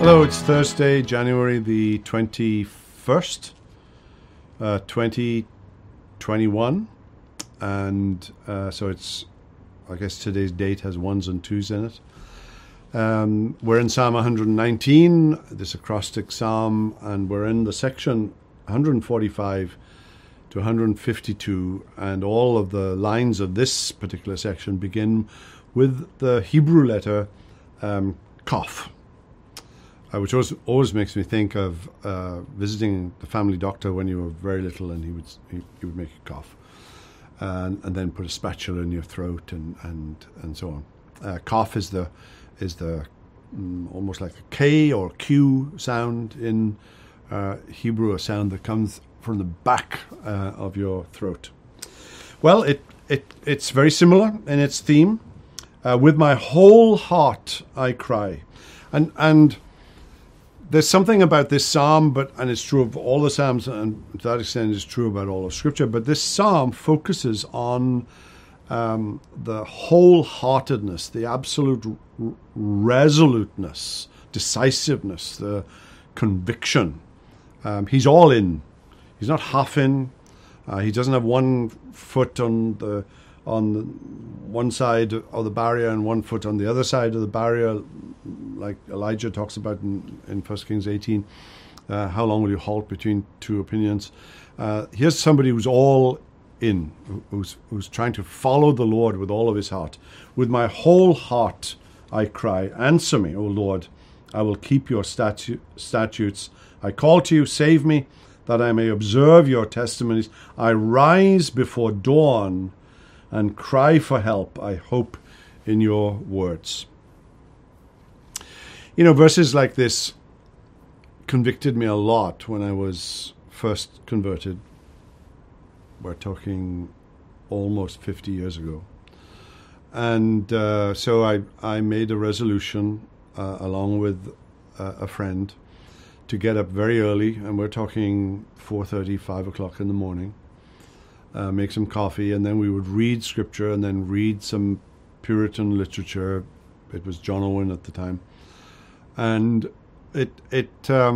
Hello, it's Thursday, January the 21st, 2021. And so it's, I guess today's date has ones and twos in it. We're in Psalm 119, this acrostic psalm, and we're in the section 145 to 152. And all of the lines of this particular section begin with the Hebrew letter Kaf. Which always makes me think of visiting the family doctor when you were very little, and he would make you cough, and then put a spatula in your throat and so on. Cough is the almost like a K or Q sound in Hebrew, a sound that comes from the back of your throat. Well, it's very similar in its theme. With my whole heart I cry, and there's something about this psalm, and it's true of all the psalms, and to that extent it's true about all of Scripture, but this psalm focuses on the wholeheartedness, the absolute resoluteness, decisiveness, the conviction. He's all in. He's not half in. He doesn't have one foot on one side of the barrier and one foot on the other side of the barrier, like Elijah talks about in 1 Kings 18. How long will you halt between two opinions? Here's somebody who's all in, who's trying to follow the Lord with all of his heart. With my whole heart I cry, answer me, O Lord. I will keep your statutes. I call to you, save me, that I may observe your testimonies. I rise before dawn and cry for help. I hope in your words. You know, verses like this convicted me a lot when I was first converted. We're talking almost 50 years ago. And so I made a resolution along with a friend to get up very early, and we're talking 4:30, 5 o'clock in the morning, make some coffee, and then we would read Scripture and then read some Puritan literature. It was John Owen at the time. And it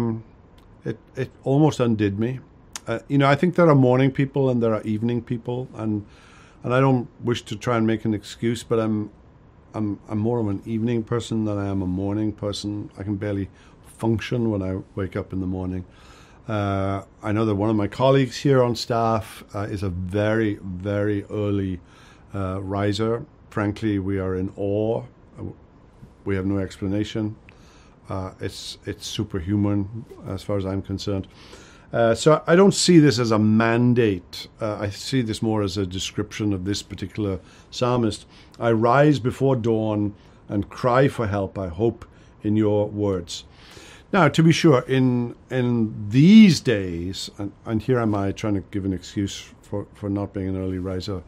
almost undid me. I think there are morning people and there are evening people, and I don't wish to try and make an excuse, but I'm more of an evening person than I am a morning person. I can barely function when I wake up in the morning. I know that one of my colleagues here on staff is a very, very early riser. Frankly, we are in awe. We have no explanation. It's superhuman as far as I'm concerned. So I don't see this as a mandate. I see this more as a description of this particular psalmist. I rise before dawn and cry for help. I hope in your words. Now, to be sure, in these days, and here am I trying to give an excuse for not being an early riser,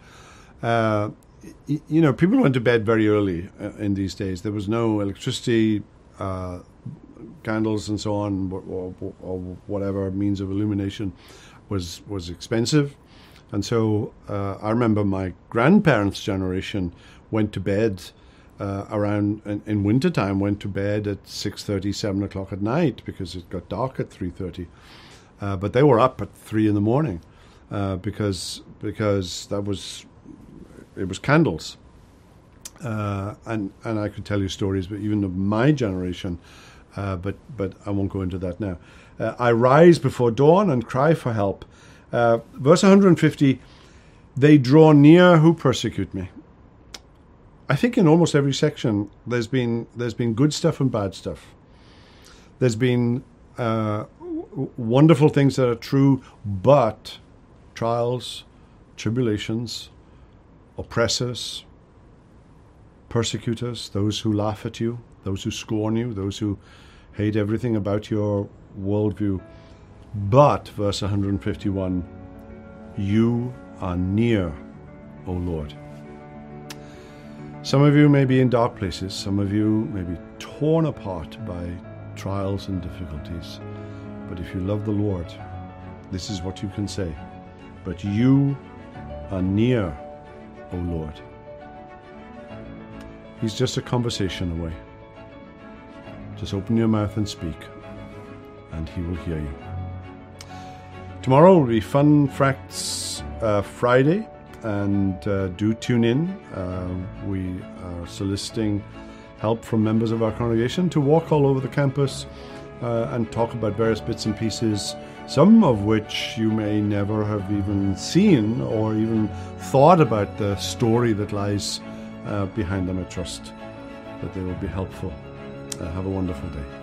people went to bed very early in these days. There was no electricity, candles and so on, or whatever means of illumination was expensive. And so I remember my grandparents' generation went to bed around, in wintertime, went to bed at 6:30, 7 o'clock at night because it got dark at 3:30. But they were up at 3 in the morning because it was candles. And I could tell you stories, but even of my generation, but I won't go into that now. I rise before dawn and cry for help. Verse 150, they draw near who persecute me. I think in almost every section there's been good stuff and bad stuff. There's been wonderful things that are true, but trials, tribulations, oppressors, persecutors, those who laugh at you, those who scorn you, those who hate everything about your worldview. But, verse 151, you are near, O Lord. Some of you may be in dark places. Some of you may be torn apart by trials and difficulties. But if you love the Lord, this is what you can say. But you are near, O Lord. He's just a conversation away. Just open your mouth and speak, and he will hear you. Tomorrow will be Fun Facts Friday, and do tune in. We are soliciting help from members of our congregation to walk all over the campus and talk about various bits and pieces, some of which you may never have even seen or even thought about the story that lies behind them. I trust that they will be helpful. Have a wonderful day.